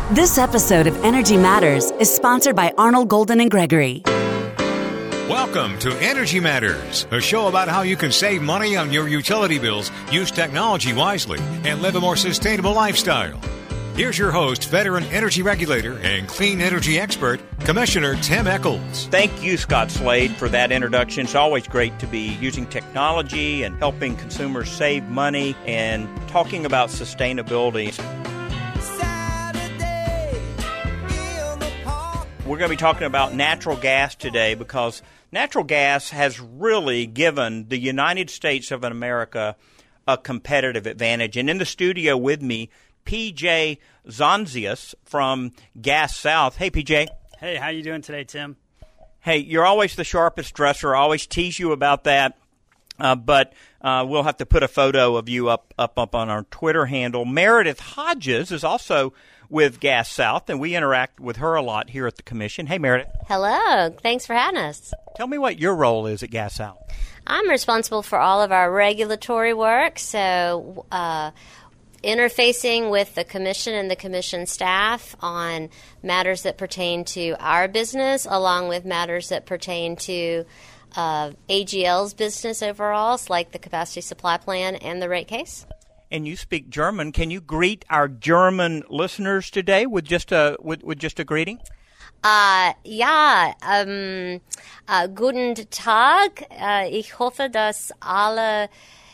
This episode of Energy Matters is sponsored by Arnold Golden and Gregory. Welcome to Energy Matters, a show about how you can save money on your utility bills, use technology wisely, and live a more sustainable lifestyle. Here's your host, veteran energy regulator and clean energy expert, Commissioner Tim Echols. Thank you, Scott Slade, for that introduction. It's always great to be using technology and helping consumers save money and talking about sustainability. We're going to be talking about natural gas today because natural gas has really given the United States of America a competitive advantage. And in the studio with me, PJ Zonzius from Gas South. Hey, PJ. Hey, how you doing today, Tim? Hey, you're always the sharpest dresser. I always tease you about that. But we'll have to put a photo of you up on our Twitter handle. Meredith Hodges is also with Gas South, and we interact with her a lot here at the Commission. Hey, Meredith. Hello. Thanks for having us. Tell me what your role is at Gas South. I'm responsible for all of our regulatory work, so interfacing with the Commission and the Commission staff on matters that pertain to our business, along with matters that pertain to AGL's business overall, like the capacity supply plan and the rate case. And you speak German. Can you greet our German listeners today with just a greeting? Guten Tag. Ich hoffe, dass alle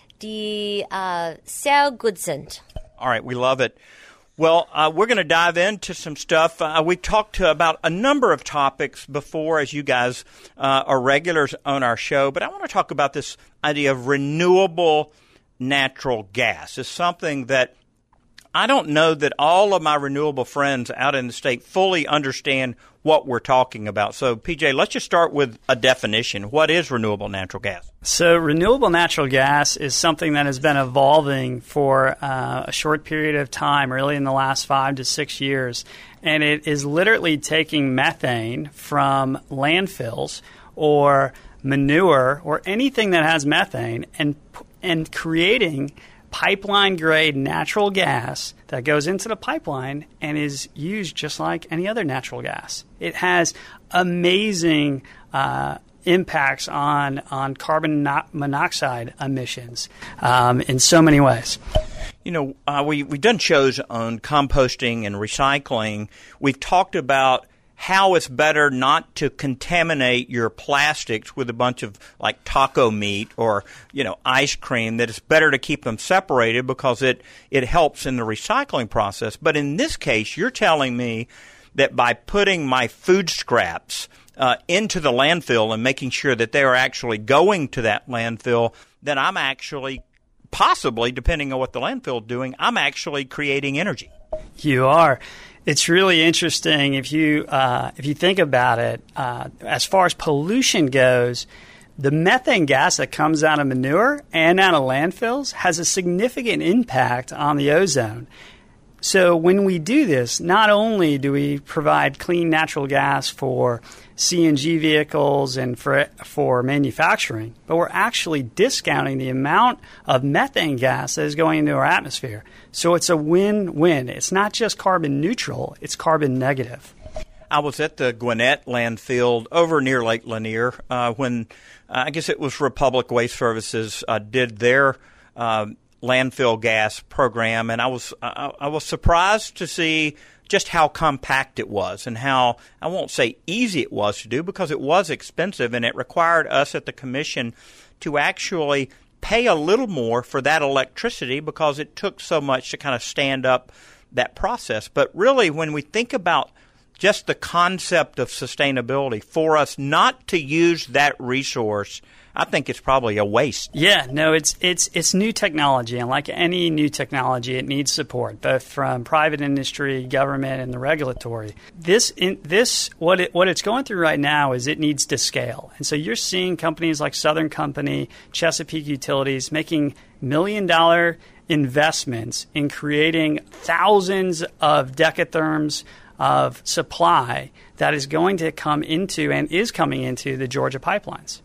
die sehr gut sind. All right, we love it. Well, we're going to dive into some stuff. We've talked about a number of topics before, as you guys are regulars on our show, but I want to talk about this idea of renewable natural gas. It's something that I don't know that all of my renewable friends out in the state fully understand what we're talking about. So, PJ, let's just start with a definition. What is renewable natural gas? So renewable natural gas is something that has been evolving for a short period of time, really in the last 5 to 6 years. And it is literally taking methane from landfills or manure or anything that has methane and creating pipeline-grade natural gas that goes into the pipeline and is used just like any other natural gas. It has amazing impacts on carbon monoxide emissions in so many ways. You know, we've done shows on composting and recycling. We've talked about how it's better not to contaminate your plastics with a bunch of like taco meat or, ice cream, that it's better to keep them separated because it helps in the recycling process. But in this case, you're telling me that by putting my food scraps into the landfill and making sure that they are actually going to that landfill, then I'm actually possibly, depending on what the landfill is doing, I'm actually creating energy. You are. It's really interesting if you think about it. As far as pollution goes, the methane gas that comes out of manure and out of landfills has a significant impact on the ozone. So when we do this, not only do we provide clean natural gas for CNG vehicles and for manufacturing, but we're actually discounting the amount of methane gas that is going into our atmosphere. So it's a win-win. It's not just carbon neutral, it's carbon negative. I was at the Gwinnett landfill over near Lake Lanier when I guess it was Republic Waste Services did their landfill gas program, and I was surprised to see just how compact it was and how, I won't say easy it was to do because it was expensive, and it required us at the Commission to actually pay a little more for that electricity because it took so much to kind of stand up that process. But really, when we think about just the concept of sustainability, for us not to use that resource, I think it's probably a waste. Yeah, no, it's new technology, and like any new technology, it needs support, both from private industry, government, and the regulatory. What it's going through right now is it needs to scale, and so you're seeing companies like Southern Company, Chesapeake Utilities making $1 million investments in creating thousands of decatherms of supply that is going to come into and is coming into the Georgia pipelines.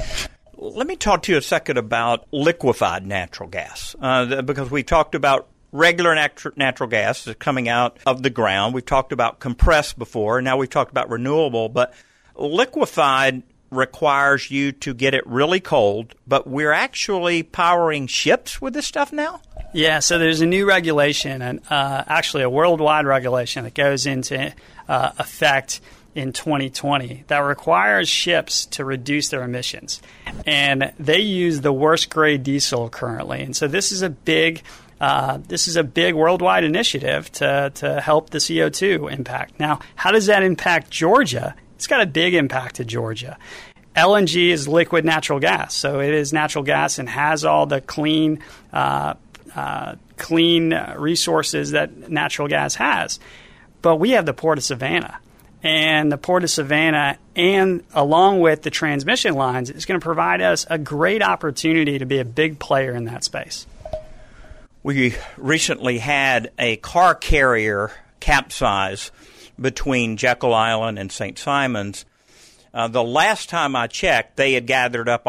Let me talk to you a second about liquefied natural gas, because we talked about regular natural gas is coming out of the ground. We've talked about compressed before. Now we've talked about renewable, but liquefied requires you to get it really cold, but we're actually powering ships with this stuff now? Yeah, so there's a new regulation, and actually a worldwide regulation that goes into effect in 2020 that requires ships to reduce their emissions. And they use the worst grade diesel currently. And so this is a big worldwide initiative to help the CO2 impact. Now, how does that impact Georgia? It's got a big impact to Georgia. LNG is liquid natural gas, so it is natural gas and has all the clean resources that natural gas has. But we have the Port of Savannah. And the Port of Savannah, and along with the transmission lines, is going to provide us a great opportunity to be a big player in that space. We recently had a car carrier capsize between Jekyll Island and St. Simons. The last time I checked, they had gathered up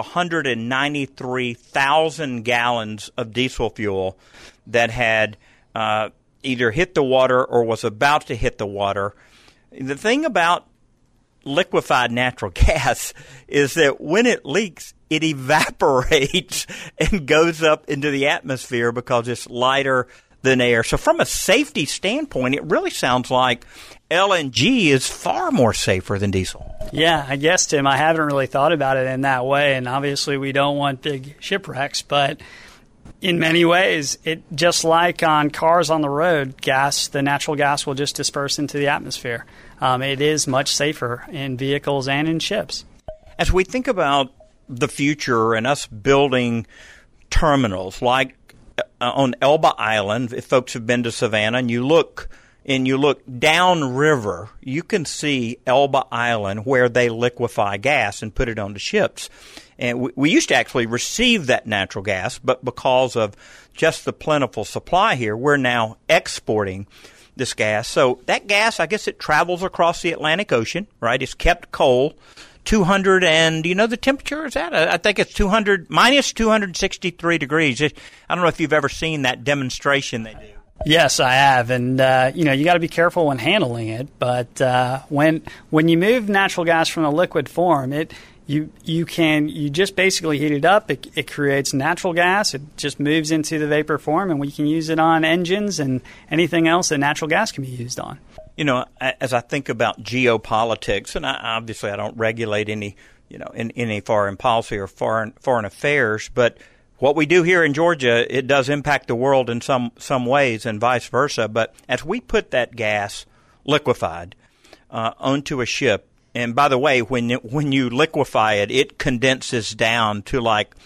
193,000 gallons of diesel fuel that had either hit the water or was about to hit the water. The thing about liquefied natural gas is that when it leaks, it evaporates and goes up into the atmosphere because it's lighter than air. So from a safety standpoint, it really sounds like LNG is far more safer than diesel. Yeah, I guess, Tim, I haven't really thought about it in that way. And obviously we don't want big shipwrecks, but in many ways, it just like on cars on the road, the natural gas will just disperse into the atmosphere. It is much safer in vehicles and in ships. As we think about the future and us building terminals like on Elba Island, if folks have been to Savannah and you look downriver, you can see Elba Island where they liquefy gas and put it onto ships. And we used to actually receive that natural gas, but because of just the plentiful supply here, we're now exporting this gas. So that gas, I guess it travels across the Atlantic Ocean, right? It's kept cold. 200 and, do you know the temperature is at? I think it's minus 263 degrees. I don't know if you've ever seen that demonstration they do. Yes, I have, and you got to be careful when handling it. But when you move natural gas from the liquid form, you just basically heat it up. It creates natural gas. It just moves into the vapor form, and we can use it on engines and anything else that natural gas can be used on. As I think about geopolitics, and I don't regulate any foreign policy or foreign affairs, but what we do here in Georgia, it does impact the world in some ways and vice versa. But as we put that gas liquefied onto a ship, and by the way, when you liquefy it, it condenses down to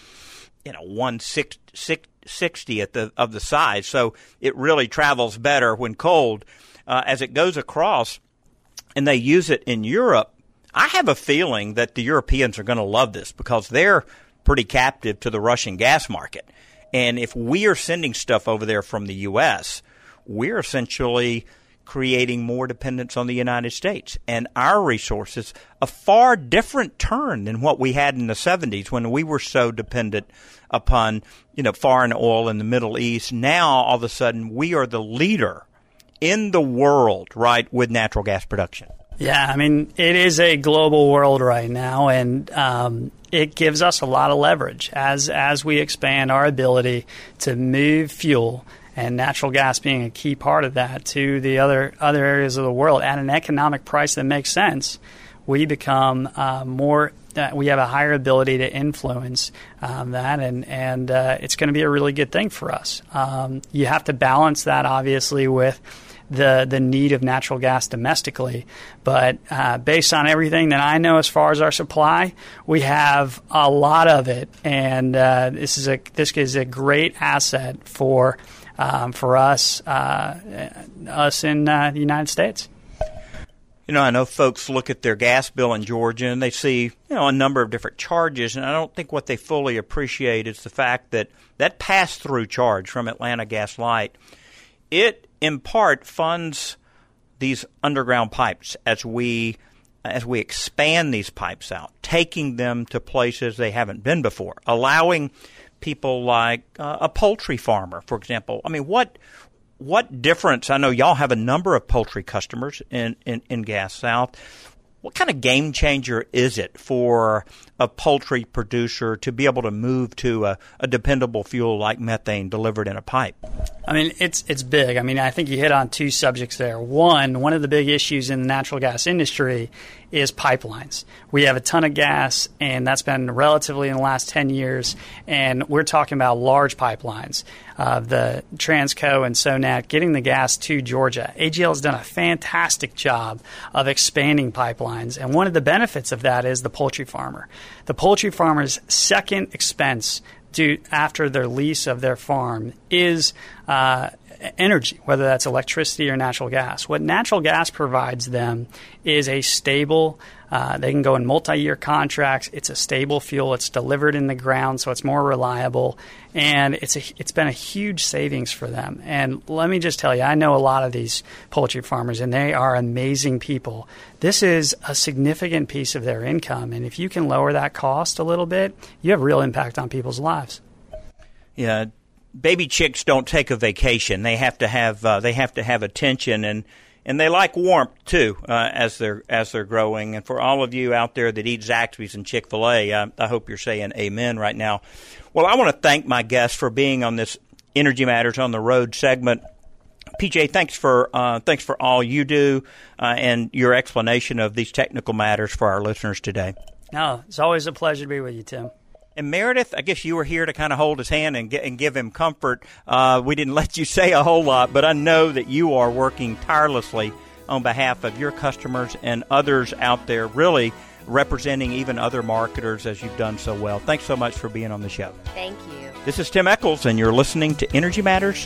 1/60th of the size. So it really travels better when cold. As it goes across, and they use it in Europe, I have a feeling that the Europeans are going to love this because they're pretty captive to the Russian gas market. And if we are sending stuff over there from the U.S., we're essentially creating more dependence on the United States and our resources, a far different turn than what we had in the 70s when we were so dependent upon, foreign oil in the Middle East. Now, all of a sudden, we are the leader in the world, right, with natural gas production. Yeah, it is a global world right now, and it gives us a lot of leverage as we expand our ability to move fuel, and natural gas being a key part of that, to the other areas of the world at an economic price that makes sense. We become we have a higher ability to influence that, and it's going to be a really good thing for us. You have to balance that, obviously, with the need of natural gas domestically. But based on everything that I know as far as our supply, we have a lot of it, and this is a great asset for us in the United States. I know folks look at their gas bill in Georgia and they see, a number of different charges, and I don't think what they fully appreciate is the fact that pass-through charge from Atlanta Gas Light, it in part funds these underground pipes as we expand these pipes out, taking them to places they haven't been before, allowing people like a poultry farmer, for example. what difference? I know y'all have a number of poultry customers in Gas South. What kind of game changer is it for a poultry producer to be able to move to a dependable fuel like methane delivered in a pipe? I mean, it's big. I mean, I think you hit on two subjects there. One of the big issues in the natural gas industry is pipelines. We have a ton of gas, and that's been relatively in the last 10 years, and we're talking about large pipelines. The Transco and Sonat getting the gas to Georgia. AGL has done a fantastic job of expanding pipelines, and one of the benefits of that is the poultry farmer. The poultry farmer's second expense after their lease of their farm is energy, whether that's electricity or natural gas. What natural gas provides them is a stable, they can go in multi-year contracts. It's a stable fuel. It's delivered in the ground, so it's more reliable. And it's been a huge savings for them. And let me just tell you, I know a lot of these poultry farmers, and they are amazing people. This is a significant piece of their income. And if you can lower that cost a little bit, you have real impact on people's lives. Yeah. Baby chicks don't take a vacation. They have to have attention, and they like warmth too as they're growing. And for all of you out there that eat Zaxby's and Chick-fil-A, I hope you're saying amen right now. Well, I want to thank my guests for being on this Energy Matters on the Road segment. PJ, thanks for all you do and your explanation of these technical matters for our listeners today. No, it's always a pleasure to be with you, Tim. And Meredith, I guess you were here to kind of hold his hand and give him comfort. We didn't let you say a whole lot, but I know that you are working tirelessly on behalf of your customers and others out there, really representing even other marketers as you've done so well. Thanks so much for being on the show. Thank you. This is Tim Echols, and you're listening to Energy Matters.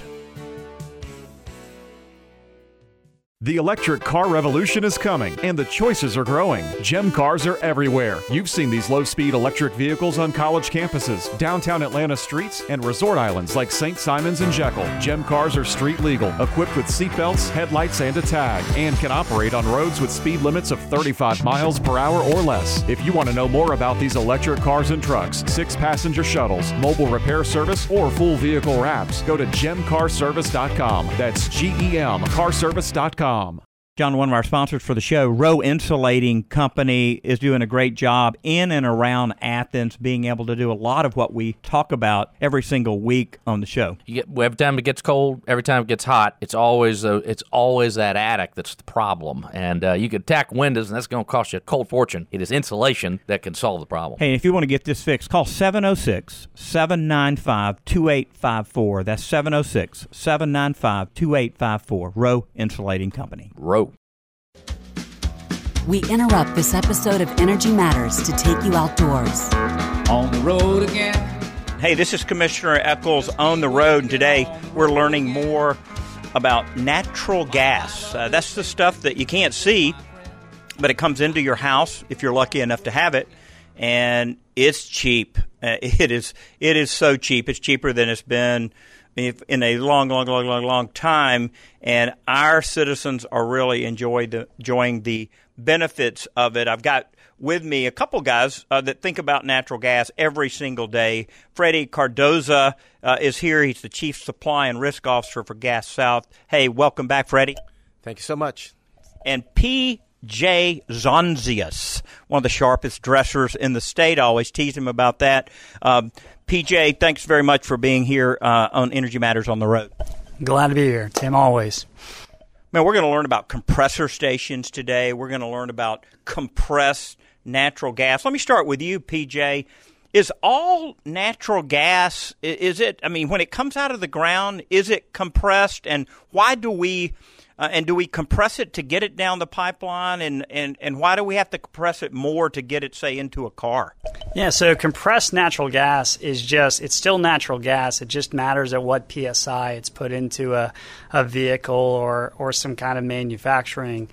The electric car revolution is coming, and the choices are growing. GEM cars are everywhere. You've seen these low-speed electric vehicles on college campuses, downtown Atlanta streets, and resort islands like St. Simons and Jekyll. GEM cars are street legal, equipped with seatbelts, headlights, and a tag, and can operate on roads with speed limits of 35 miles per hour or less. If you want to know more about these electric cars and trucks, 6-passenger shuttles, mobile repair service, or full vehicle wraps, go to gemcarservice.com. That's GEM carservice.com. John, one of our sponsors for the show, Rowe Insulating Company, is doing a great job in and around Athens, being able to do a lot of what we talk about every single week on the show. Every time it gets cold, every time it gets hot, it's always that attic that's the problem. And you can attack windows, and that's going to cost you a cold fortune. It is insulation that can solve the problem. Hey, if you want to get this fixed, call 706-795-2854. That's 706-795-2854. Rowe Insulating Company. Rowe. We interrupt this episode of Energy Matters to take you outdoors. On the road again. Hey, this is Commissioner Echols on the road, and today we're learning more about natural gas. That's the stuff that you can't see, but it comes into your house if you're lucky enough to have it, and it's cheap. It is so cheap. It's cheaper than it's been in a long time, and our citizens are really enjoying the benefits of it. I've got with me a couple guys that think about natural gas every single day. Freddie Cardoza is here. He's the Chief Supply and Risk Officer for Gas South. Hey, welcome back, Freddie. Thank you so much. And P.J. Zonzius, one of the sharpest dressers in the state. I always tease him about that. PJ, thanks very much for being here on Energy Matters on the Road. Glad to be here, Tim, always. Man, we're going to learn about compressor stations today. We're going to learn about compressed natural gas. Let me start with you, PJ. Is all natural gas, is it, I mean, when it comes out of the ground, is it compressed? And why do we compress it to get it down the pipeline? And why do we have to compress it more to get it, say, into a car? Yeah, so compressed natural gas it's still natural gas. It just matters at what PSI it's put into a vehicle or some kind of manufacturing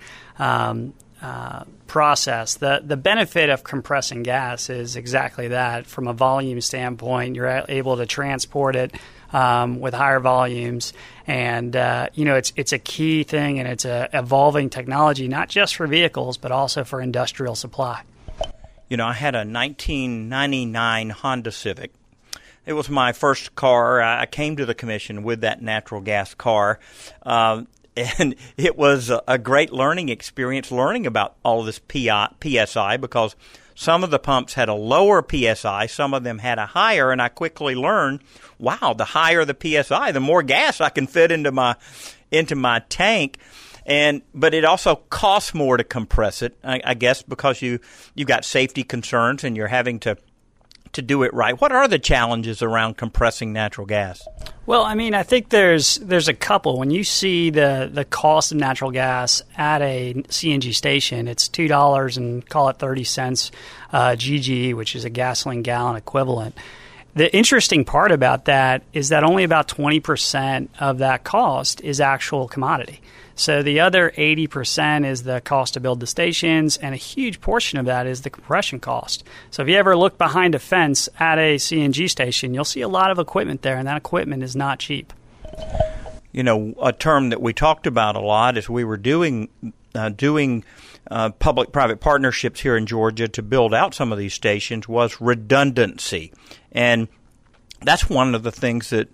process. The benefit of compressing gas is exactly that. From a volume standpoint, you're able to transport it with higher volumes, and it's a key thing, and it's a evolving technology, not just for vehicles but also for industrial supply. You know, I had a 1999 Honda Civic It was my first car. I came to the commission with that natural gas car. And it was a great learning experience, learning about all this PSI, because some of the pumps had a lower PSI, some of them had a higher, and I quickly learned, wow, the higher the PSI, the more gas I can fit into my tank. But it also costs more to compress it, I guess, because you've got safety concerns and you're having to do it right. What are the challenges around compressing natural gas? Well, I mean, I think there's a couple. When you see the cost of natural gas at a CNG station, it's $2 and call it 30 cents GGE, which is a gasoline gallon equivalent. The interesting part about that is that only about 20% of that cost is actual commodity. So the other 80% is the cost to build the stations, and a huge portion of that is the compression cost. So if you ever look behind a fence at a CNG station, you'll see a lot of equipment there, and that equipment is not cheap. You know, a term that we talked about a lot as we were doing public-private partnerships here in Georgia to build out some of these stations was redundancy. And that's one of the things that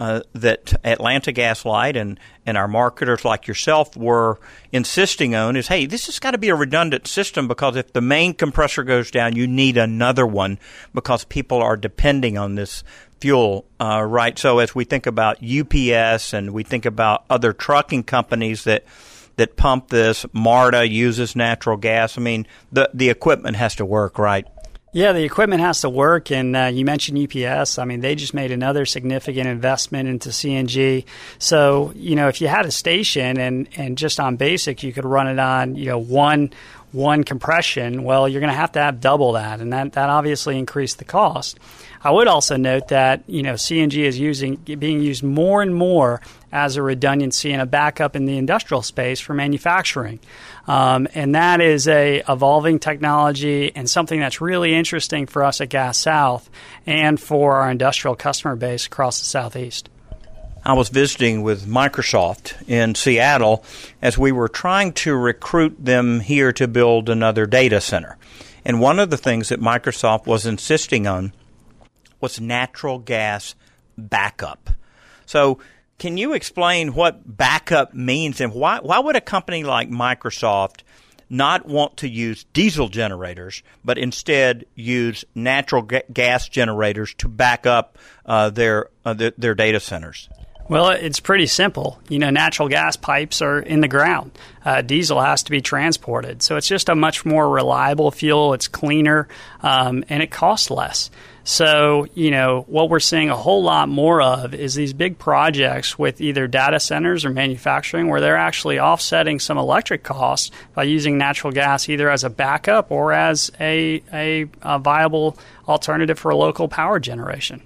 Atlanta Gas Light and our marketers like yourself were insisting on is, hey, this has got to be a redundant system, because if the main compressor goes down, you need another one because people are depending on this fuel, right? So as we think about UPS and we think about other trucking companies that pump this, MARTA uses natural gas. I mean, the equipment has to work, right? Yeah, the equipment has to work, and you mentioned UPS. I mean, they just made another significant investment into CNG. So, you know, if you had a station and just on basic, you could run it on, you know, one compression, well, you're going to have double that, and that obviously increased the cost. I would also note that, you know, CNG is being used more and more as a redundancy and a backup in the industrial space for manufacturing. And that is a evolving technology and something that's really interesting for us at Gas South and for our industrial customer base across the Southeast. I was visiting with Microsoft in Seattle as we were trying to recruit them here to build another data center. And one of the things that Microsoft was insisting on was natural gas backup. So can you explain what backup means, and why would a company like Microsoft not want to use diesel generators, but instead use natural gas generators to back up their data centers? Well, it's pretty simple. You know, natural gas pipes are in the ground. Diesel has to be transported. So it's just a much more reliable fuel. It's cleaner, and it costs less. So, you know, what we're seeing a whole lot more of is these big projects with either data centers or manufacturing where they're actually offsetting some electric costs by using natural gas either as a backup or as a viable alternative for local power generation.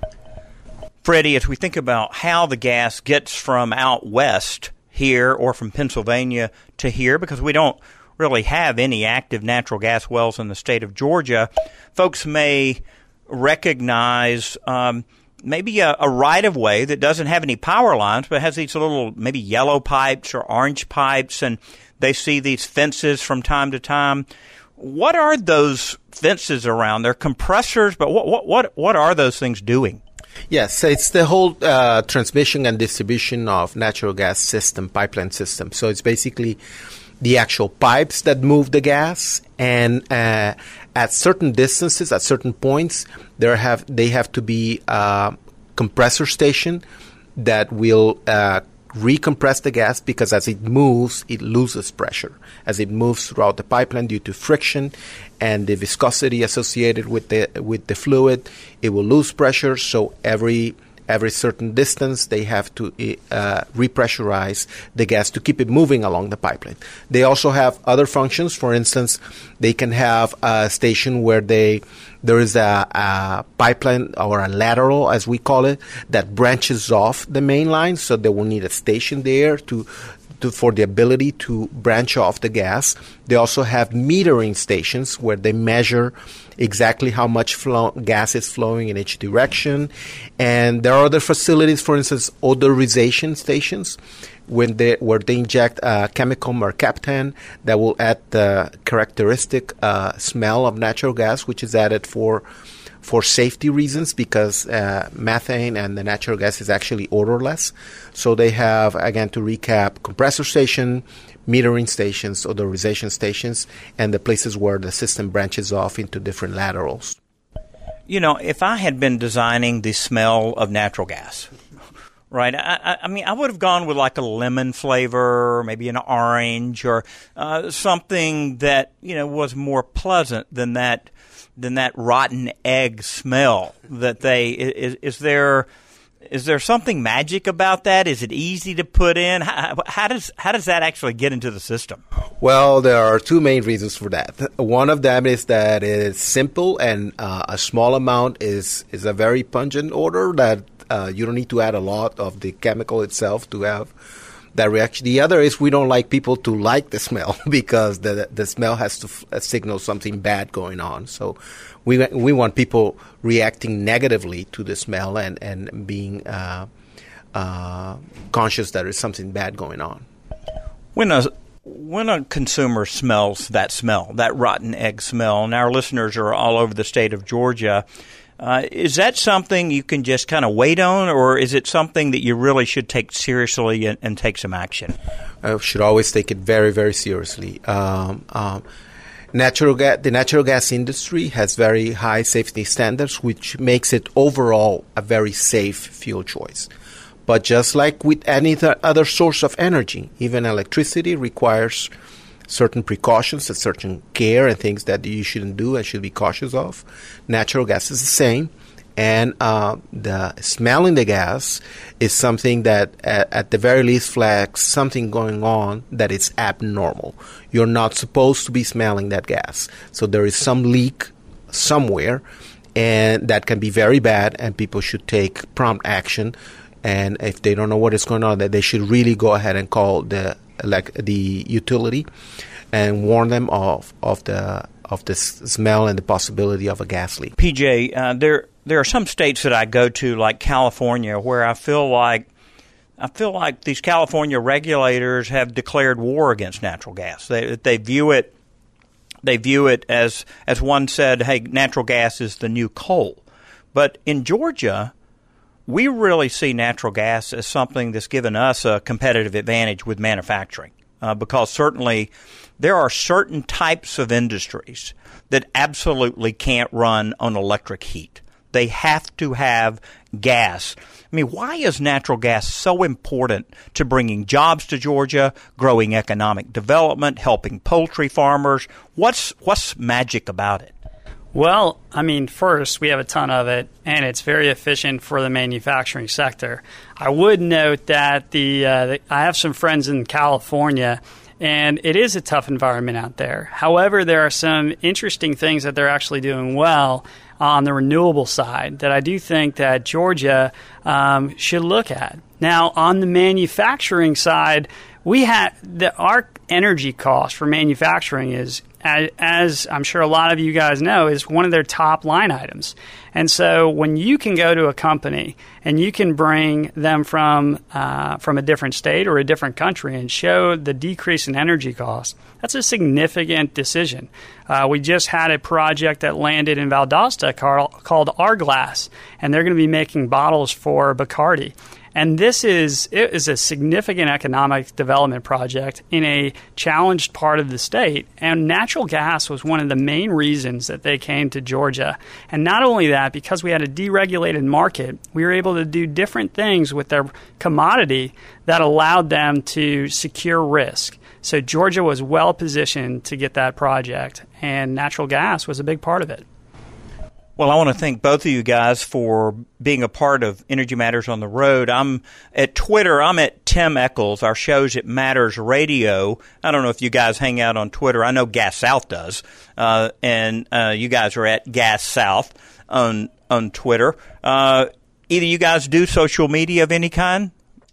Freddie, as we think about how the gas gets from out west here or from Pennsylvania to here, because we don't really have any active natural gas wells in the state of Georgia, folks may recognize maybe a right-of-way that doesn't have any power lines but has these little maybe yellow pipes or orange pipes, and they see these fences from time to time. What are those fences around? They're compressors, but what are those things doing? Yes, it's the whole transmission and distribution of natural gas system, pipeline system. So it's basically the actual pipes that move the gas, and at certain distances, at certain points, they have to be a compressor station that will recompress the gas, because as it moves, it loses pressure. As it moves throughout the pipeline due to friction and the viscosity associated with the fluid, it will lose pressure. So every certain distance, they have to repressurize the gas to keep it moving along the pipeline. They also have other functions. For instance, they can have a station where there is a pipeline or a lateral, as we call it, that branches off the main line. So they will need a station there for the ability to branch off the gas. They also have metering stations where they measure exactly how much gas is flowing in each direction. And there are other facilities, for instance, odorization stations, where they inject a chemical mercaptan that will add the characteristic smell of natural gas, which is added for safety reasons, because methane and the natural gas is actually odorless. So they have, again, to recap, compressor station, metering stations, odorization stations, and the places where the system branches off into different laterals. You know, if I had been designing the smell of natural gas, right, I mean, I would have gone with like a lemon flavor, maybe an orange, or something that, you know, was more pleasant than that rotten egg smell that they is there something magic about that? Is it easy to put in? How does that actually get into the system? Well, there are two main reasons for that. One of them is that it is simple, and a small amount is a very pungent odor that you don't need to add a lot of the chemical itself to have that reaction. The other is we don't like people to like the smell because the smell has to signal something bad going on. So we want people reacting negatively to the smell and being conscious that there's something bad going on. When a consumer smells that smell, that rotten egg smell, and our listeners are all over the state of Georgia, is that something you can just kind of wait on, or is it something that you really should take seriously and take some action? I should always take it very, very seriously. The natural gas industry has very high safety standards, which makes it overall a very safe fuel choice. But just like with any other source of energy, even electricity requires certain precautions, a certain care and things that you shouldn't do and should be cautious of. Natural gas is the same. And the smell in the gas is something that at the very least flags something going on that is abnormal. You're not supposed to be smelling that gas. So there is some leak somewhere, and that can be very bad, and people should take prompt action. And if they don't know what is going on, that they should really go ahead and call the utility and warn them of the smell and the possibility of a gas leak. PJ, there are some states that I go to, like California, where I feel like these California regulators have declared war against natural gas. They view it as one said, hey, natural gas is the new coal. But in Georgia, we really see natural gas as something that's given us a competitive advantage with manufacturing, because certainly there are certain types of industries that absolutely can't run on electric heat. They have to have gas. I mean, why is natural gas so important to bringing jobs to Georgia, growing economic development, helping poultry farmers? What's magic about it? Well, I mean, first, we have a ton of it, and it's very efficient for the manufacturing sector. I would note that I have some friends in California, and it is a tough environment out there. However, there are some interesting things that they're actually doing well on the renewable side that I do think that Georgia should look at. Now, on the manufacturing side, our energy cost for manufacturing is, as I'm sure a lot of you guys know, is one of their top line items. And so when you can go to a company and you can bring them from a different state or a different country and show the decrease in energy costs, that's a significant decision. We just had a project that landed in Valdosta called Arglass, and they're going to be making bottles for Bacardi. And it is a significant economic development project in a challenged part of the state. And natural gas was one of the main reasons that they came to Georgia. And not only that, because we had a deregulated market, we were able to do different things with their commodity that allowed them to secure risk. So Georgia was well positioned to get that project, and natural gas was a big part of it. Well, I want to thank both of you guys for being a part of Energy Matters on the Road. I'm at Twitter. I'm at Tim Eccles. Our show's at Matters Radio. I don't know if you guys hang out on Twitter. I know Gas South does. And you guys are at Gas South on Twitter. Either you guys do social media of any kind?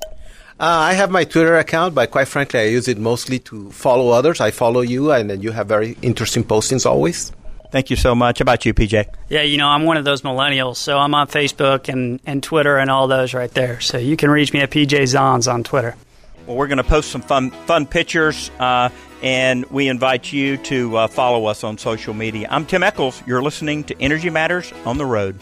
I have my Twitter account, but quite frankly, I use it mostly to follow others. I follow you, and then you have very interesting postings always. Thank you so much. How about you, PJ? Yeah, I'm one of those millennials, so I'm on Facebook and Twitter and all those right there. So you can reach me at PJ Zons on Twitter. Well, we're going to post some fun pictures, and we invite you to follow us on social media. I'm Tim Eccles. You're listening to Energy Matters on the Road.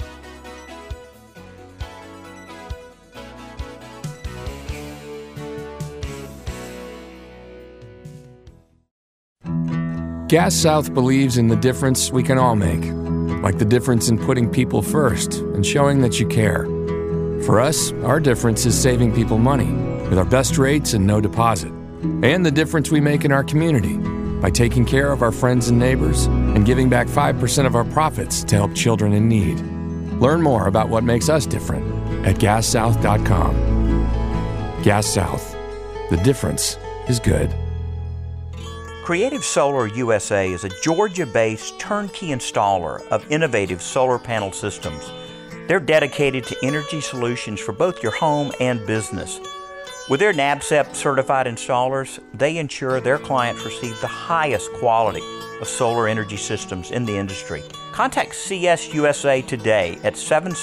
Gas South believes in the difference we can all make, like the difference in putting people first and showing that you care. For us, our difference is saving people money with our best rates and no deposit, and the difference we make in our community by taking care of our friends and neighbors and giving back 5% of our profits to help children in need. Learn more about what makes us different at gassouth.com. Gas South. The difference is good. Creative Solar USA is a Georgia-based turnkey installer of innovative solar panel systems. They're dedicated to energy solutions for both your home and business. With their NABCEP certified installers, they ensure their clients receive the highest quality of solar energy systems in the industry. Contact CS USA today at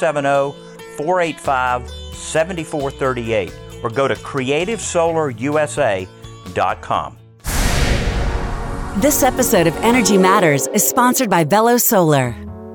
770-485-7438 or go to creativesolarusa.com. This episode of Energy Matters is sponsored by Velo Solar.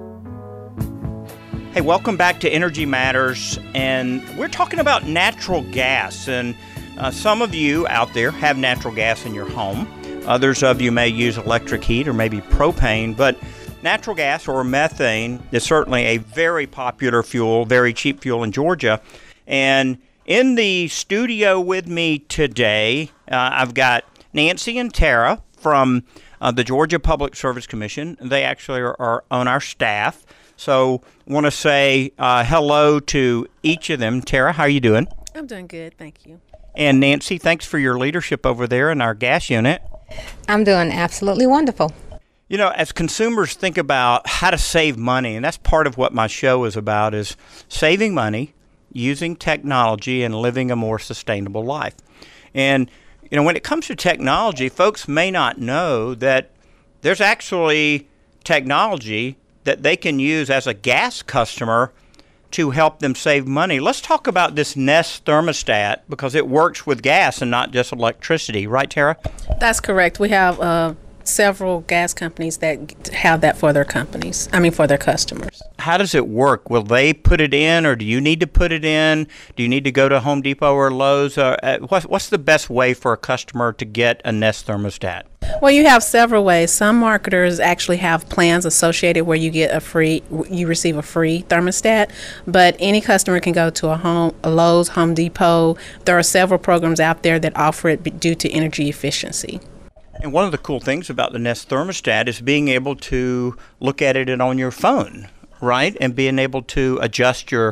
Hey, welcome back to Energy Matters, and we're talking about natural gas. And some of you out there have natural gas in your home. Others of you may use electric heat or maybe propane, but natural gas or methane is certainly a very popular fuel, very cheap fuel in Georgia. And in the studio with me today, I've got Nancy and Tara from the Georgia Public Service Commission. They actually are on our staff. So I want to say hello to each of them. Tara, how are you doing? I'm doing good, thank you. And Nancy, thanks for your leadership over there in our gas unit. I'm doing absolutely wonderful. You know, as consumers think about how to save money, and that's part of what my show is about, is saving money, using technology, and living a more sustainable life. And you know, when it comes to technology, folks may not know that there's actually technology that they can use as a gas customer to help them save money. Let's talk about this Nest thermostat because it works with gas and not just electricity. Right, Tara? That's correct. We have several gas companies that have that for their for their customers. How does it work? Will they put it in, or do you need to put it in? Do you need to go to Home Depot or Lowe's? What's the best way for a customer to get a Nest thermostat? Well, you have several ways. Some marketers actually have plans associated where you receive a free thermostat, but any customer can go to a Lowe's, Home Depot. There are several programs out there that offer it due to energy efficiency. And one of the cool things about the Nest thermostat is being able to look at it on your phone, right? And being able to adjust your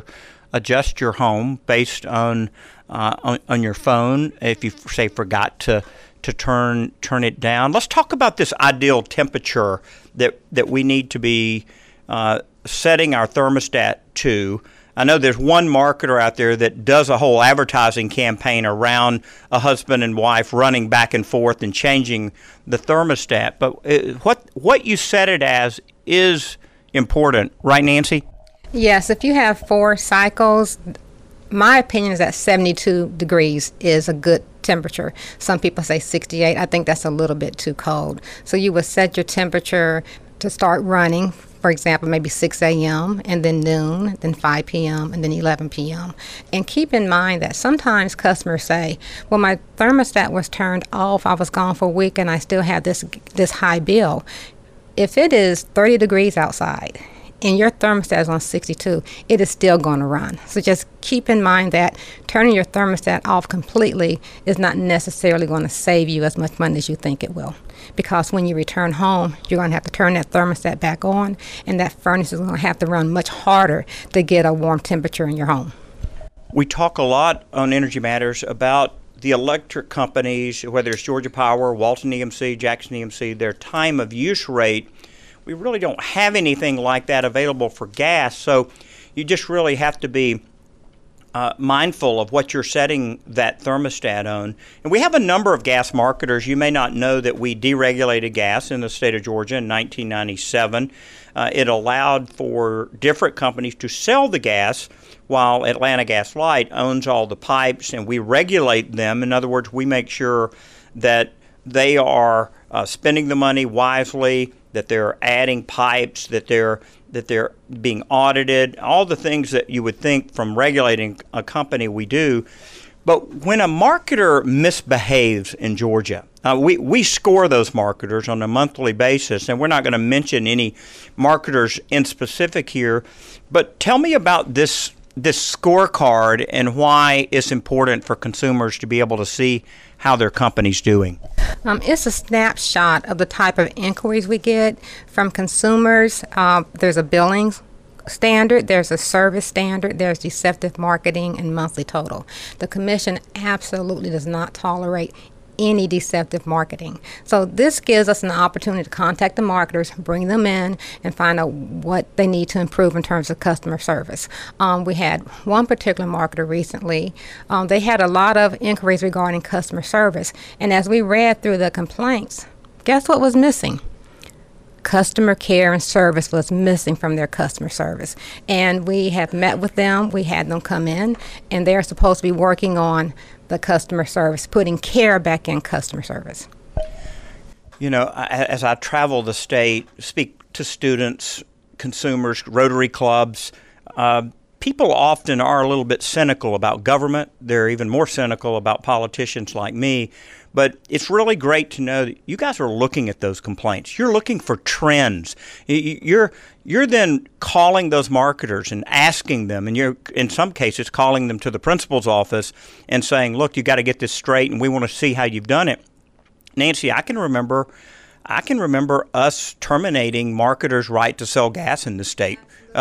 home based on your phone if you say forgot to turn it down. Let's talk about this ideal temperature that we need to be setting our thermostat to. I know there's one marketer out there that does a whole advertising campaign around a husband and wife running back and forth and changing the thermostat. But what you set it as is important, right, Nancy? Yes, if you have 4 cycles, my opinion is that 72 degrees is a good temperature. Some people say 68. I think that's a little bit too cold. So you would set your temperature to start running, for example, maybe 6 a.m., and then noon, then 5 p.m., and then 11 p.m. And keep in mind that sometimes customers say, well, my thermostat was turned off, I was gone for a week, and I still have this high bill. If it is 30 degrees outside and your thermostat is on 62, it is still going to run. So just keep in mind that turning your thermostat off completely is not necessarily going to save you as much money as you think it will. Because when you return home, you're going to have to turn that thermostat back on, and that furnace is going to have to run much harder to get a warm temperature in your home. We talk a lot on Energy Matters about the electric companies, whether it's Georgia Power, Walton EMC, Jackson EMC, their time of use rate. We really don't have anything like that available for gas, so you just really have to be mindful of what you're setting that thermostat on. And we have a number of gas marketers. You may not know that we deregulated gas in the state of Georgia in 1997. It allowed for different companies to sell the gas while Atlanta Gas Light owns all the pipes, and we regulate them. In other words, we make sure that they are spending the money wisely, that they're adding pipes, that they're being audited, all the things that you would think from regulating a company we do. But when a marketer misbehaves in Georgia, we score those marketers on a monthly basis, and we're not going to mention any marketers in specific here. But tell me about this scorecard and why it's important for consumers to be able to see how their company's doing. It's a snapshot of the type of inquiries we get from consumers. There's a billing standard, there's a service standard, there's deceptive marketing, and monthly total. The Commission absolutely does not tolerate any deceptive marketing. So this gives us an opportunity to contact the marketers, bring them in, and find out what they need to improve in terms of customer service. We had one particular marketer recently. They had a lot of inquiries regarding customer service, and as we read through the complaints, guess what was missing? Customer care and service was missing from their customer service. And we have met with them, we had them come in, and they're supposed to be working on the customer service, putting care back in customer service. You know, as I travel the state, speak to students, consumers, Rotary clubs, people often are a little bit cynical about government. They're even more cynical about politicians like me. But it's really great to know that you guys are looking at those complaints. You're looking for trends. You're then calling those marketers and asking them, and you're in some cases calling them to the principal's office and saying, look, you got to get this straight, and we want to see how you've done it. Nancy, I can remember us terminating marketers' right to sell gas in the state.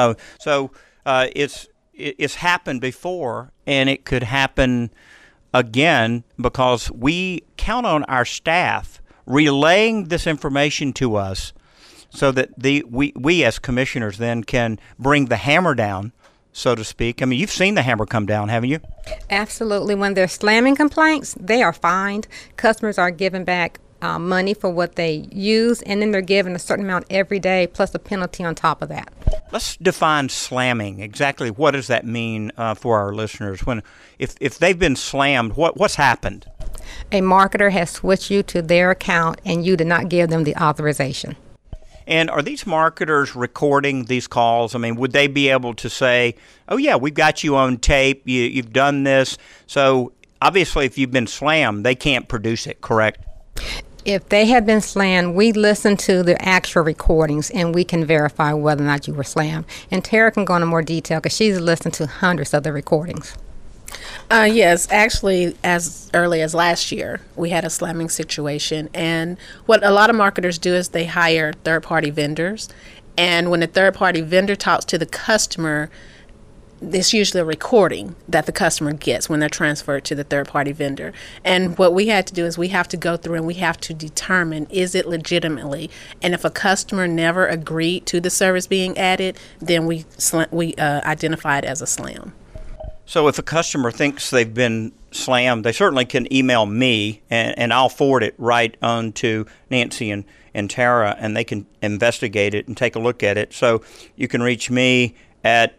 It's happened before, and it could happen again, because we count on our staff relaying this information to us so that we as commissioners then can bring the hammer down, so to speak. I mean, you've seen the hammer come down, haven't you? Absolutely. When they're slamming complaints, they are fined. Customers are given back money for what they use, and then they're given a certain amount every day plus a penalty on top of that. Let's define slamming. Exactly what does that mean for our listeners? If they've been slammed, what's happened? A marketer has switched you to their account and you did not give them the authorization. And are these marketers recording these calls? I mean, would they be able to say, oh, yeah, we've got you on tape, you've done this. So obviously if you've been slammed, they can't produce it, correct? If they have been slammed, we listen to the actual recordings and we can verify whether or not you were slammed. And Tara can go into more detail because she's listened to hundreds of the recordings. Yes, actually, as early as last year, we had a slamming situation. And what a lot of marketers do is they hire third-party vendors. And when the third-party vendor talks to the customer, it's usually a recording that the customer gets when they're transferred to the third-party vendor. And what we had to do is we have to go through and we have to determine, is it legitimately? And if a customer never agreed to the service being added, then we identify it as a slam. So if a customer thinks they've been slammed, they certainly can email me, and I'll forward it right on to Nancy and Tara, and they can investigate it and take a look at it. So you can reach me at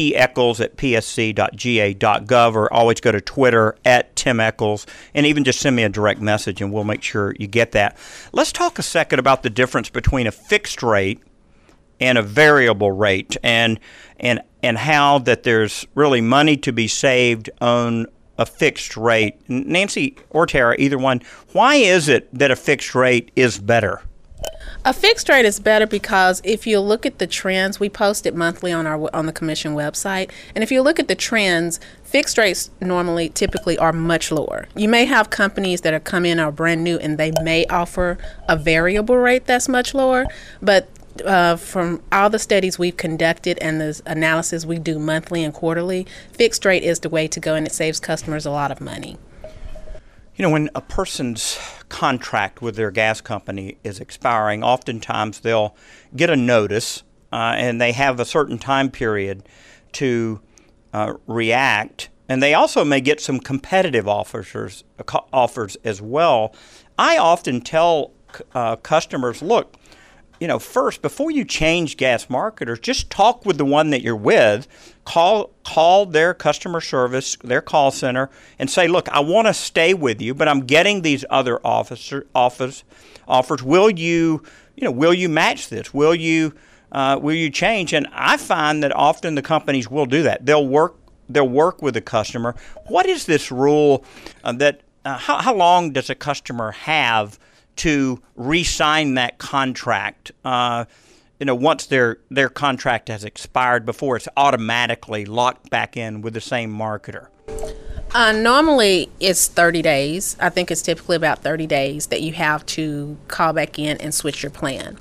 techols@psc.ga.gov, or always go to Twitter @TimEchols, and even just send me a direct message and we'll make sure you get that. Let's talk a second about the difference between a fixed rate and a variable rate, and how that there's really money to be saved on a fixed rate. Nancy or Tara, either one, why is it that a fixed rate is better? A fixed rate is better because if you look at the trends, we post it monthly on the Commission website, and if you look at the trends, fixed rates typically are much lower. You may have companies that are come in are brand new and they may offer a variable rate that's much lower, but from all the studies we've conducted and the analysis we do monthly and quarterly, fixed rate is the way to go, and it saves customers a lot of money. You know, when a person's contract with their gas company is expiring, oftentimes they'll get a notice and they have a certain time period to react and they also may get some competitive offers as well. I often tell customers, look, first, before you change gas marketers, just talk with the one that you're with. Call their customer service, their call center, and say, look, I want to stay with you, but I'm getting these other offers. Will you match this? Will you change? And I find that often the companies will do that. They'll work with the customer. What is this rule that how long does a customer have to re-sign that contract? Once their contract has expired before it's automatically locked back in with the same marketer? Normally, it's 30 days. I think it's typically about 30 days that you have to call back in and switch your plan.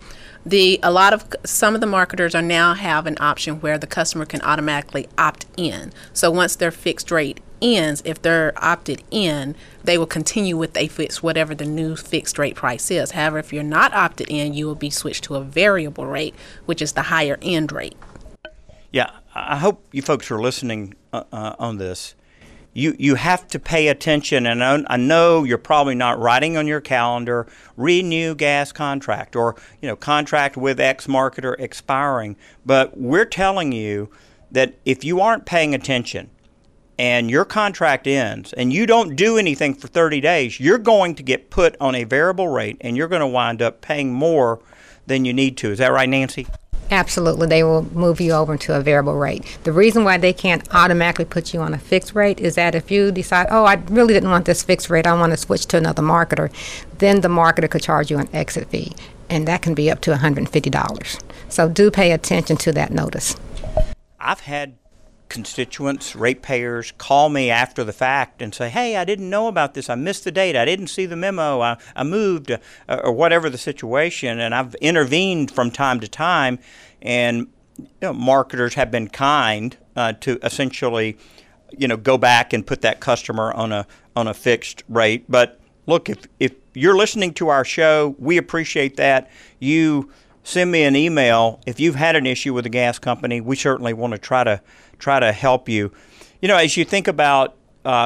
Some of the marketers are now have an option where the customer can automatically opt in. So once their fixed rate ends, if they're opted in, they will continue with whatever the new fixed rate price is. However, if you're not opted in, you will be switched to a variable rate, which is the higher end rate. Yeah, I hope you folks are listening on this. You have to pay attention, and I know you're probably not writing on your calendar, renew gas contract, or contract with X marketer expiring. But we're telling you that if you aren't paying attention and your contract ends and you don't do anything for 30 days, you're going to get put on a variable rate, and you're going to wind up paying more than you need to. Is that right, Nancy? Absolutely. They will move you over to a variable rate. The reason why they can't automatically put you on a fixed rate is that if you decide, I really didn't want this fixed rate, I want to switch to another marketer, then the marketer could charge you an exit fee, and that can be up to $150. So do pay attention to that notice. I've had constituents, ratepayers, call me after the fact and say, hey, I didn't know about this. I missed the date. I didn't see the memo. I moved, or whatever the situation. And I've intervened from time to time. And marketers have been kind to essentially, go back and put that customer on a fixed rate. But look, if you're listening to our show, we appreciate that. You send me an email if you've had an issue with a gas company. We certainly want to try to help you. As you think about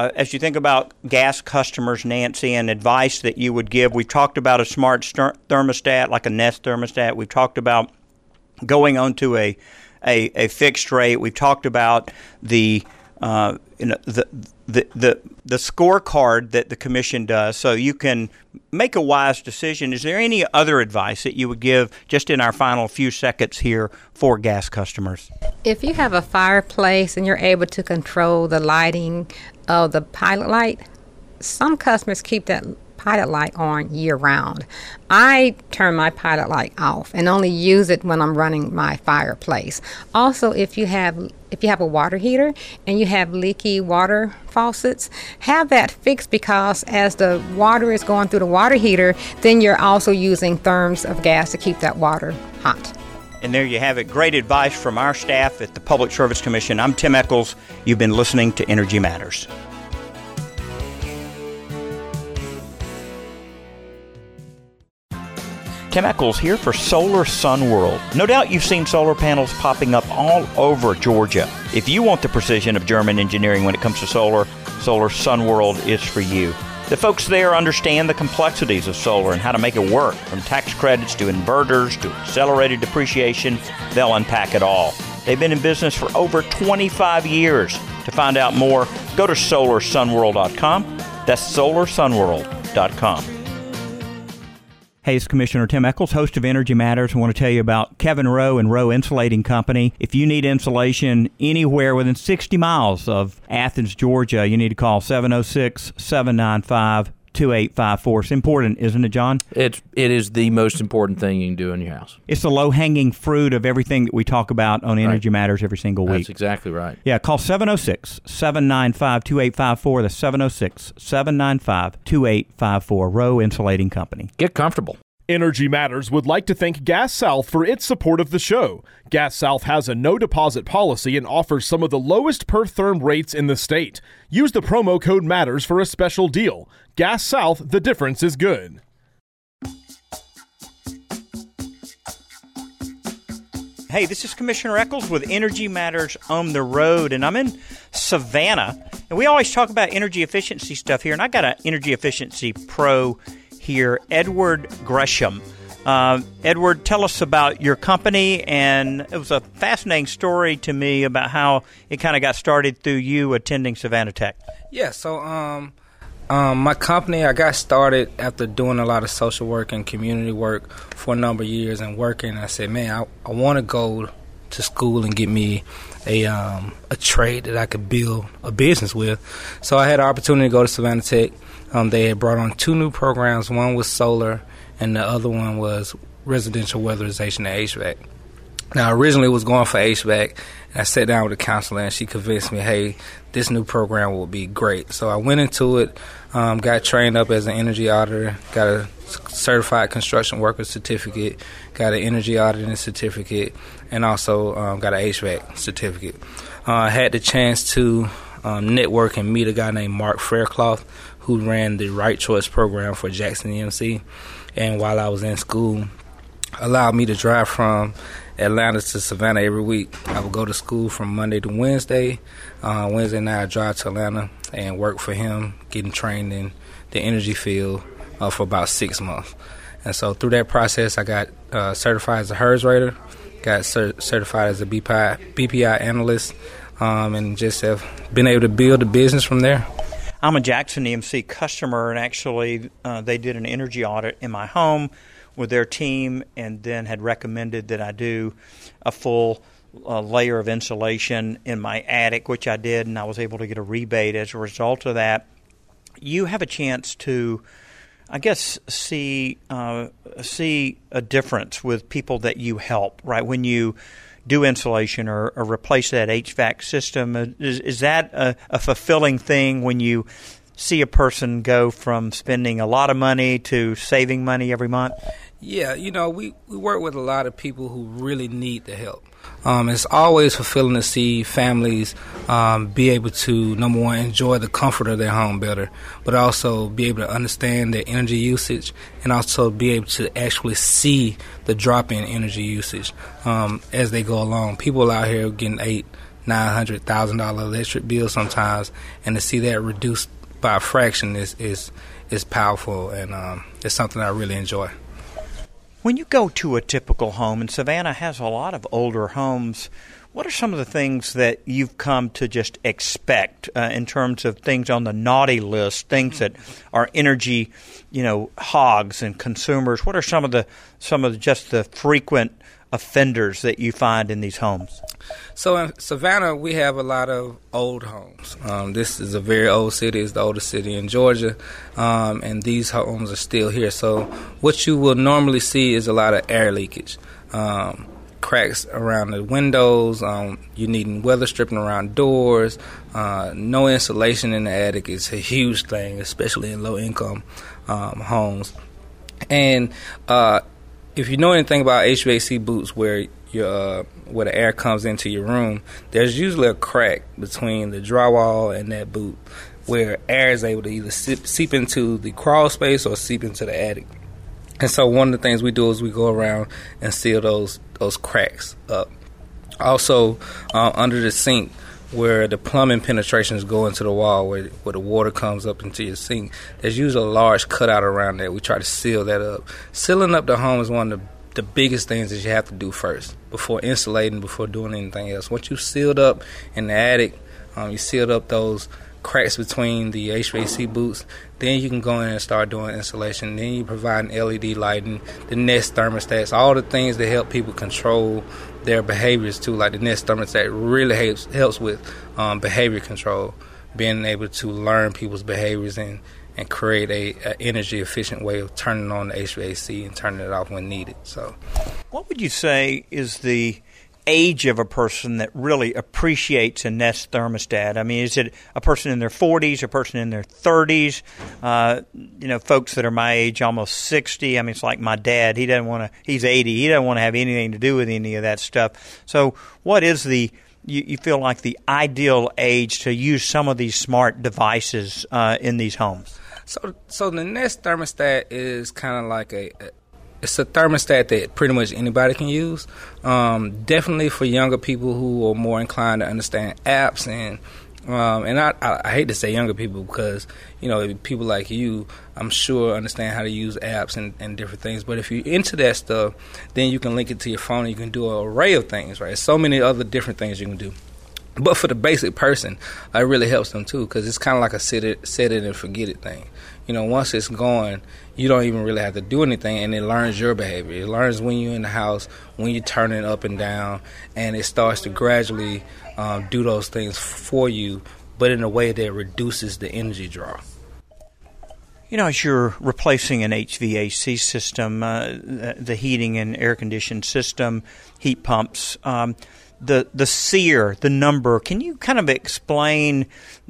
gas customers, Nancy, and advice that you would give, we've talked about a smart thermostat, like a Nest thermostat. We've talked about going onto a fixed rate. We've talked about the scorecard that the commission does, so you can make a wise decision. Is there any other advice that you would give just in our final few seconds here for gas customers? If you have a fireplace and you're able to control the lighting of the pilot light, some customers keep that pilot light on year round. I turn my pilot light off and only use it when I'm running my fireplace. Also, if you have a water heater and you have leaky water faucets, have that fixed, because as the water is going through the water heater, then you're also using therms of gas to keep that water hot. And there you have it. Great advice from our staff at the Public Service Commission. I'm Tim Echols. You've been listening to Energy Matters. Tim Echols here for Solar Sun World. No doubt you've seen solar panels popping up all over Georgia. If you want the precision of German engineering when it comes to solar, Solar Sun World is for you. The folks there understand the complexities of solar and how to make it work. From tax credits to inverters to accelerated depreciation, they'll unpack it all. They've been in business for over 25 years. To find out more, go to SolarSunWorld.com. That's SolarSunWorld.com. Hey, it's Commissioner Tim Echols, host of Energy Matters. I want to tell you about Kevin Rowe and Rowe Insulating Company. If you need insulation anywhere within 60 miles of Athens, Georgia, you need to call 706-795-2854. It's important, isn't it, John? It is the most important thing you can do in your house. It's the low-hanging fruit of everything that we talk about on Energy Matters every single week. That's exactly right. Yeah, call 706-795-2854. That's 706-795-2854. Rowe Insulating Company. Get comfortable. Energy Matters would like to thank Gas South for its support of the show. Gas South has a no-deposit policy and offers some of the lowest per-therm rates in the state. Use the promo code MATTERS for a special deal. Gas South, the difference is good. Hey, this is Commissioner Eccles with Energy Matters on the Road, and I'm in Savannah. And we always talk about energy efficiency stuff here, and I got an energy efficiency pro here, Edward Gresham. Edward, tell us about your company, and it was a fascinating story to me about how it kind of got started through you attending Savannah Tech. Yeah, so my company, I got started after doing a lot of social work and community work for a number of years and working. I said, man, I want to go to school and get me a trade that I could build a business with. So I had an opportunity to go to Savannah Tech. They had brought on 2 new programs. One was solar, and the other one was residential weatherization and HVAC. Now, originally it was going for HVAC, and I sat down with a counselor, and she convinced me, hey, this new program will be great. So I went into it, got trained up as an energy auditor, got a certified construction worker certificate, got an energy auditing certificate, and also got an HVAC certificate. I had the chance to network and meet a guy named Mark Faircloth, who ran the Right Choice program for Jackson EMC. And while I was in school, allowed me to drive from Atlanta to Savannah every week. I would go to school from Monday to Wednesday. Wednesday night I drive to Atlanta and work for him, getting trained in the energy field for about 6 months. And so through that process, I got certified as a HERS rater, got certified as a BPI analyst, and just have been able to build a business from there. I'm a Jackson EMC customer, and actually they did an energy audit in my home with their team, and then had recommended that I do a full layer of insulation in my attic, which I did, and I was able to get a rebate as a result of that. You have a chance to, I guess, see a difference with people that you help, right? When you do insulation or replace that HVAC system, is that a fulfilling thing when you see a person go from spending a lot of money to saving money every month? Yeah, we work with a lot of people who really need the help. It's always fulfilling to see families be able to, number one, enjoy the comfort of their home better, but also be able to understand their energy usage and also be able to actually see the drop in energy usage as they go along. People out here getting $800,000-$900,000 electric bills sometimes, and to see that reduced by a fraction is powerful, and it's something I really enjoy. When you go to a typical home, and Savannah has a lot of older homes, what are some of the things that you've come to just expect in terms of things on the naughty list, things that are energy, hogs and consumers? What are some of the just the frequent offenders that you find in these homes? So in Savannah, we have a lot of old homes. This is a very old city. It's the oldest city in Georgia, and these homes are still here. So what you will normally see is a lot of air leakage, cracks around the windows. You needing weather stripping around doors. No insulation in the attic is a huge thing, especially in low-income homes. And if you know anything about HVAC boots where the air comes into your room, there's usually a crack between the drywall and that boot where air is able to either seep into the crawl space or seep into the attic. And so one of the things we do is we go around and seal those cracks up. Also, under the sink, where the plumbing penetrations go into the wall, where the water comes up into your sink, there's usually a large cutout around there. We try to seal that up. Sealing up the home is one of the biggest things that you have to do first before insulating, before doing anything else. Once you've sealed up in the attic, you sealed up those cracks between the HVAC boots, then you can go in and start doing insulation. Then you provide LED lighting, the Nest thermostats, all the things that help people control their behaviors too. Like the Nest thermostat really helps with behavior control, being able to learn people's behaviors and create a energy efficient way of turning on the HVAC and turning it off when needed. So, what would you say is the age of a person that really appreciates a Nest thermostat? I mean, is it a person in their 40s, a person in their 30s? Folks that are my age, almost 60. I mean, it's like my dad. He's 80. He doesn't want to have anything to do with any of that stuff. So what is you feel like the ideal age to use some of these smart devices in these homes? So the Nest thermostat is kind of like it's a thermostat that pretty much anybody can use. Definitely for younger people who are more inclined to understand apps and I hate to say younger people because, people like you, I'm sure, understand how to use apps and different things. But if you're into that stuff, then you can link it to your phone and you can do an array of things, right? So many other different things you can do. But for the basic person, it really helps them too because it's kind of like a set it and forget it thing. Once it's going, you don't even really have to do anything, and it learns your behavior. It learns when you're in the house, when you're turning up and down, and it starts to gradually do those things for you, but in a way that reduces the energy draw. As you're replacing an HVAC system, the heating and air conditioned system, heat pumps, the SEER, the number, can you kind of explain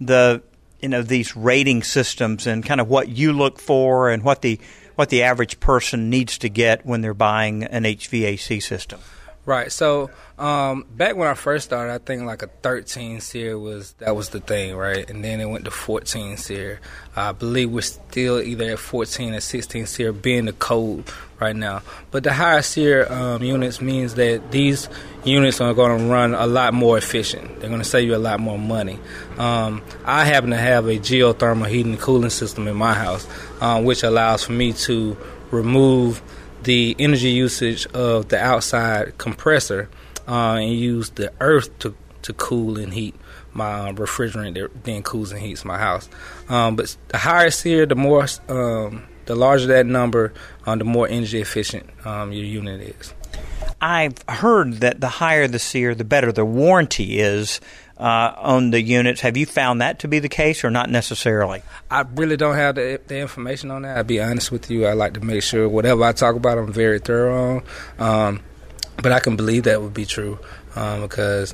these rating systems and kind of what you look for and what the average person needs to get when they're buying an HVAC system? Right. So back when I first started, I think like a 13 SEER was the thing, right? And then it went to 14 SEER. I believe we're still either at 14 or 16 SEER being the code right now. But the higher SEER units means that these units are going to run a lot more efficient. They're going to save you a lot more money. I happen to have a geothermal heating and cooling system in my house, which allows for me to remove the energy usage of the outside compressor and use the earth to cool and heat my refrigerant that then cools and heats my house. But the higher SEER, the larger that number, the more energy efficient your unit is. I've heard that the higher the SEER, the better the warranty is on the units. Have you found that to be the case or not necessarily? I really don't have the information on that. I'll be honest with you. I like to make sure whatever I talk about, I'm very thorough on. But I can believe that would be true because,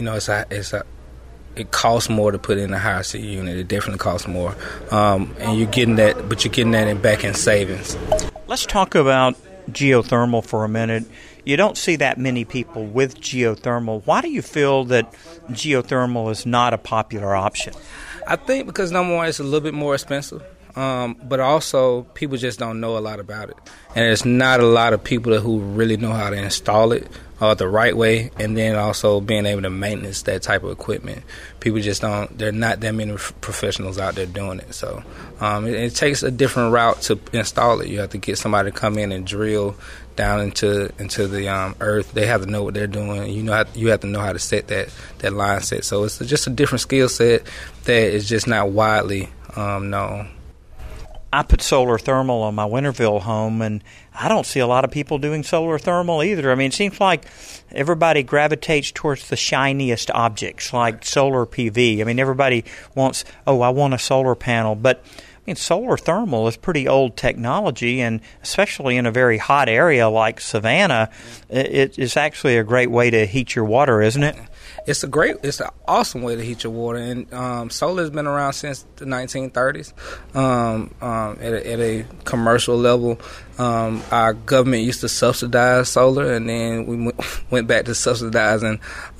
it costs more to put in a higher SEER unit. It definitely costs more. And you're getting that, but you're getting that back in savings. Let's talk about geothermal for a minute. You don't see that many people with geothermal. Why do you feel that geothermal is not a popular option? I think because, number one, it's a little bit more expensive. But also, people just don't know a lot about it. And there's not a lot of people who really know how to install it the right way, and then also being able to maintenance that type of equipment. People just don't, there are not that many professionals out there doing it. So it takes a different route to install it. You have to get somebody to come in and drill down into the earth. They have to know what they're doing. You have to know how to set that line set. So it's just a different skill set that is just not widely known. I put solar thermal on my Winterville home, and I don't see a lot of people doing solar thermal either. I mean, it seems like everybody gravitates towards the shiniest objects, like solar PV. I mean, everybody wants, I want a solar panel. But, solar thermal is pretty old technology, and especially in a very hot area like Savannah, it is actually a great way to heat your water, isn't it? It's an awesome way to heat your water, and solar has been around since the 1930s at a commercial level. Our government used to subsidize solar, and then we went back to subsidizing,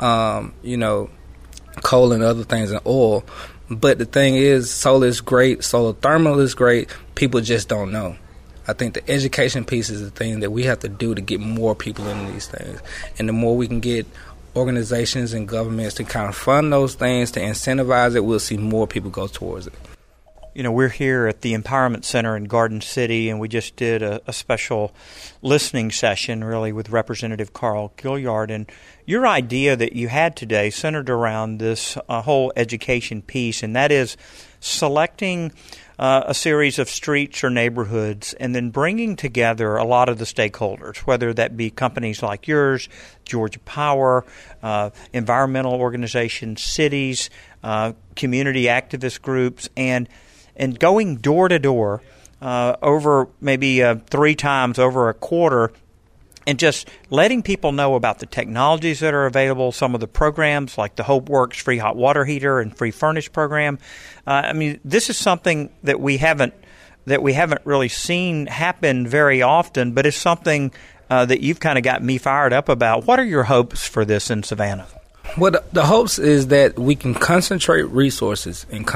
coal and other things and oil. But the thing is, solar is great, solar thermal is great, people just don't know. I think the education piece is the thing that we have to do to get more people into these things. And the more we can get organizations and governments to kind of fund those things, to incentivize it, we'll see more people go towards it. We're here at the Empowerment Center in Garden City, and we just did a special listening session, really, with Representative Carl Gilliard. And your idea that you had today centered around this whole education piece, and that is selecting a series of streets or neighborhoods and then bringing together a lot of the stakeholders, whether that be companies like yours, Georgia Power, environmental organizations, cities, community activist groups, and going door to door over maybe 3 times over a quarter, and just letting people know about the technologies that are available, some of the programs like the HopeWorks free hot water heater and free furnace program. This is something that we haven't really seen happen very often, but it's something that you've kind of got me fired up about. What are your hopes for this in Savannah? Well, the hopes is that we can concentrate resources and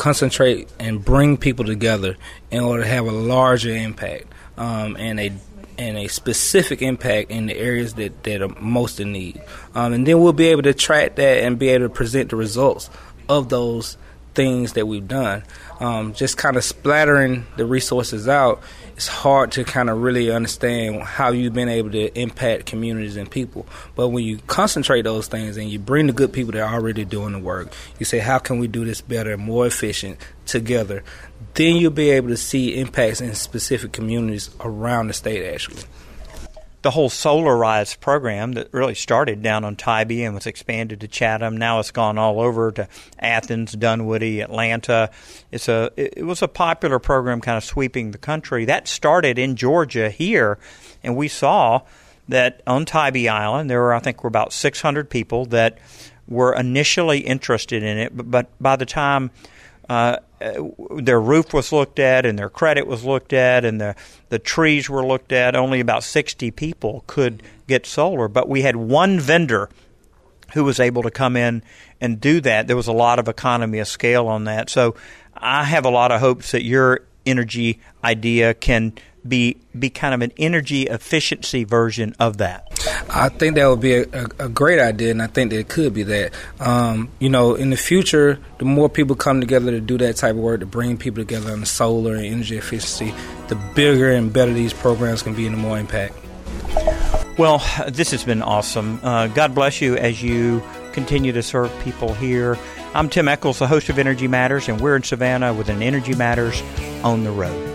concentrate and bring people together in order to have a larger impact and a and a specific impact in the areas that are most in need. And then we'll be able to track that and be able to present the results of those things that we've done. Just kind of splattering the resources out, it's hard to kind of really understand how you've been able to impact communities and people. But when you concentrate those things and you bring the good people that are already doing the work, you say, how can we do this better, more efficient together? Then you'll be able to see impacts in specific communities around the state, actually. The whole Solarize program that really started down on Tybee and was expanded to Chatham. Now it's gone all over to Athens, Dunwoody, Atlanta. It was a popular program kind of sweeping the country. That started in Georgia here, and we saw that on Tybee Island there were, I think, about 600 people that were initially interested in it, but by the time their roof was looked at and their credit was looked at and the trees were looked at, only about 60 people could get solar. But we had one vendor who was able to come in and do that. There was a lot of economy of scale on that. So I have a lot of hopes that your energy idea can be kind of an energy efficiency version of that. I think that would be a great idea, and I think that it could be that. In the future, the more people come together to do that type of work, to bring people together on the solar and energy efficiency, the bigger and better these programs can be and the more impact. Well, this has been awesome. God bless you as you continue to serve people here. I'm Tim Echols, the host of Energy Matters, and we're in Savannah with an Energy Matters on the road.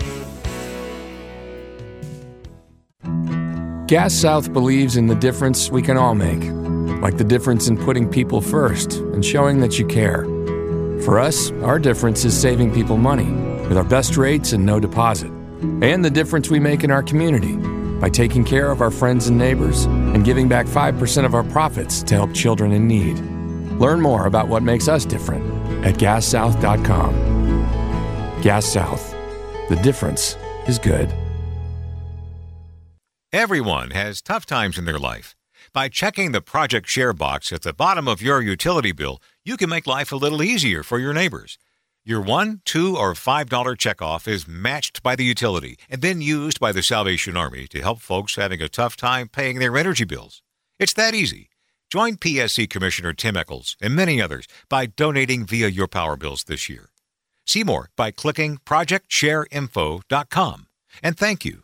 Gas South believes in the difference we can all make, like the difference in putting people first and showing that you care. For us, our difference is saving people money with our best rates and no deposit, and the difference we make in our community by taking care of our friends and neighbors and giving back 5% of our profits to help children in need. Learn more about what makes us different at gassouth.com. Gas South. The difference is good. Everyone has tough times in their life. By checking the Project Share box at the bottom of your utility bill, you can make life a little easier for your neighbors. Your $1, $2, or $5 checkoff is matched by the utility and then used by the Salvation Army to help folks having a tough time paying their energy bills. It's that easy. Join PSC Commissioner Tim Echols and many others by donating via your power bills this year. See more by clicking ProjectShareInfo.com. And thank you